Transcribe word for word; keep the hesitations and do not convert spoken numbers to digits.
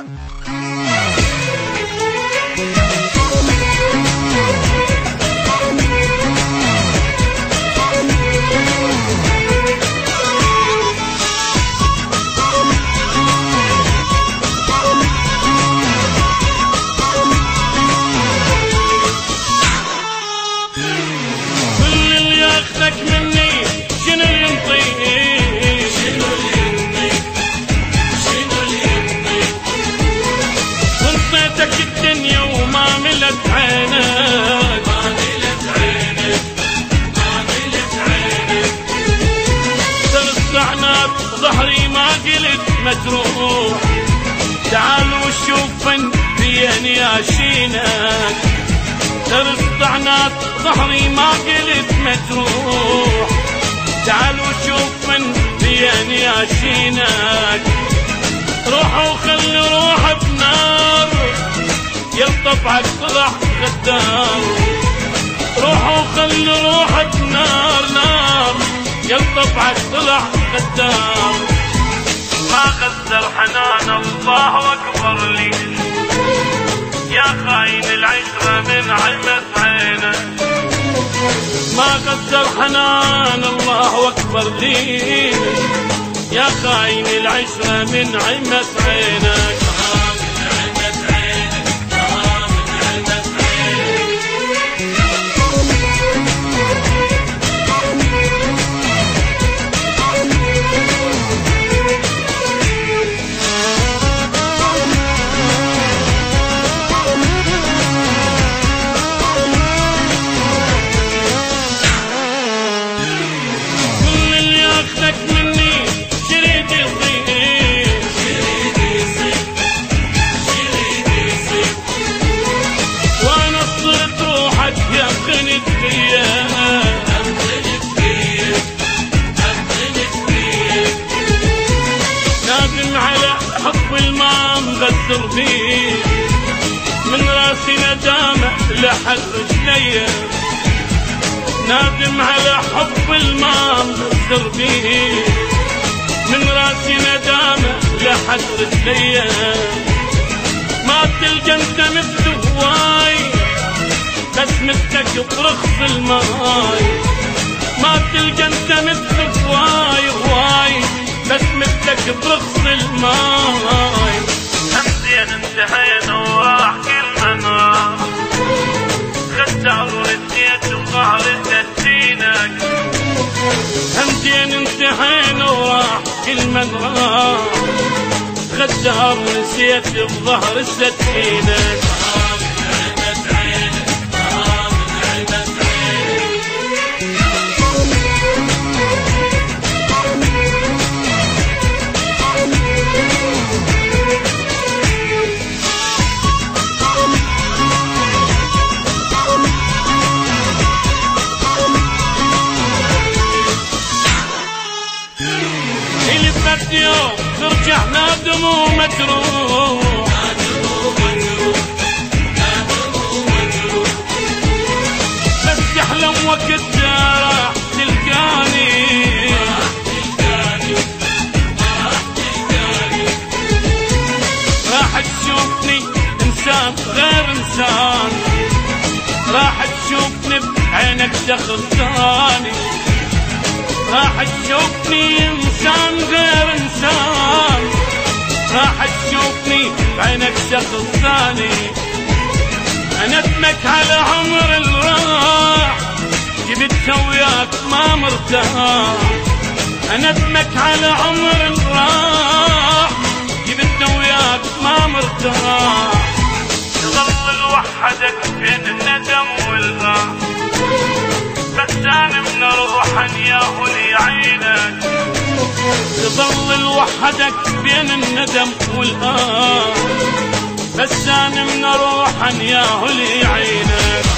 ظهري ما قلت مجروح، تعال وشوف فين ياشينك. درس طعنات ظهري ما قلت مجروح، تعال وشوف فين ياشينك. روح وخلي روح بنار يلطف طلع غدار. روح وخلي روح بنار نار يلطف طلع غدار. ما غدر حنان الله اكبر لي يا خاين العشرة من عمة عينك. ما غدر حنان الله اكبر لي يا خاين العشرة من عمة عينك. نادم على حب المام غدر بيه، من راسي ندامة لحد رجلي. نادم على حب المام غدر بيه، من راسي ندامة لحد رجلي. ما تلقى انت مثل هواي بس مثلك برخص الماي. ما تلقى انت مثل هواي هواي بس مثلك برخص الماي. همزين انتهينا وراح كل من راح، غدار ونسيت وظهر تدينك. همزين انتهينا وراح كل من راح، غدار ونسيت وظهر تدينك. يوم ترجع نادم ومجروح، بس يحلم وقت راح تلقاني. راح تشوفني انسان غير انسان، راح تشوفني بعينك دخل ثاني. راح تشوفني انسان غير انسان، راح تشوفني بعينك شخص ثاني. اندمك على عمر الراح جبت وياك ما مرتاح. اندمك على عمر الراح جبت وياك ما مرتاح. تظل لوحدك بين الندم والراح، بس انا من روحا يا هولي عينك. تظل لوحدك بين الندم والآه، بس انا من روحا يا هولي عينك.